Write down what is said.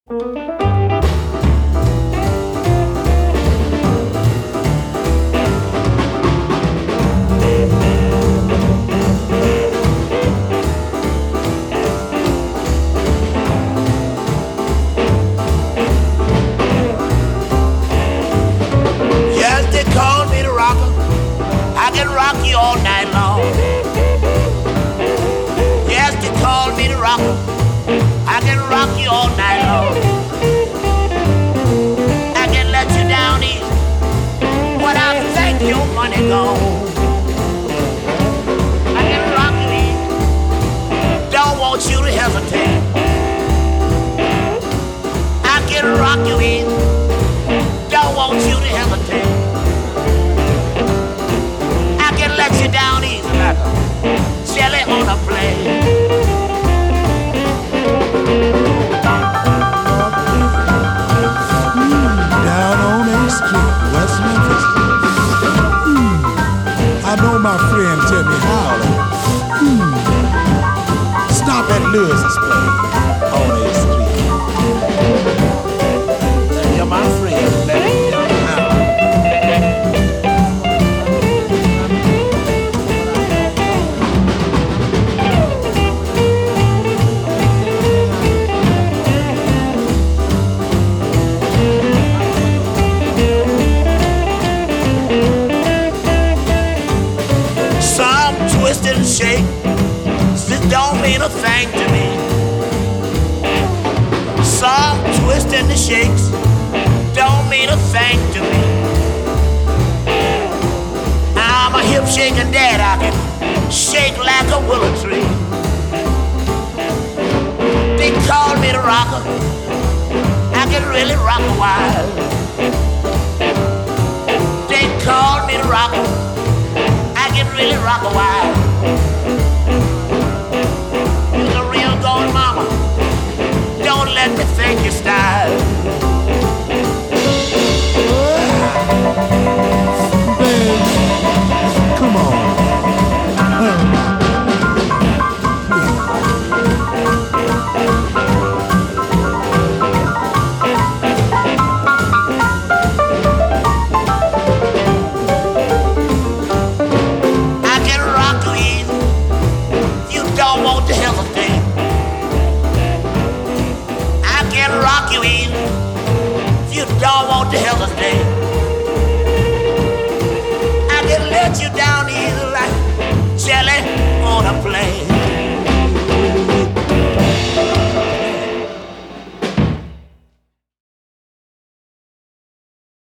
Yes, they call me the rocker. I can rock you all night long. Yes, they call me the rocker. I can rock you all night long. I can let you down easy when I think your money gone. I can rock you easy. Don't want you to hesitate. I can rock you easy. Don't want you to hesitate. I can let you down easy like a jelly on a plate. Down on 8th Street, West Memphis. I know my friend tell me how. Stop at Lewis's place on 8th Street. You're my friend. Let me know how. Some twist and shake, this don't mean a thing to me. Some twist and shakes don't mean a thing to me. I'm a hip shaking dad, I can shake like a willow tree. They call me the rocker, I can really rock a while. They call me the rocker, I can really rock a while. You're the real gold mama, don't let me think your style. Come on. I can rock you easy, you don't want to hesitate. I can rock you easy, you don't want to hesitate. I can let you down easy like jelly on a plate.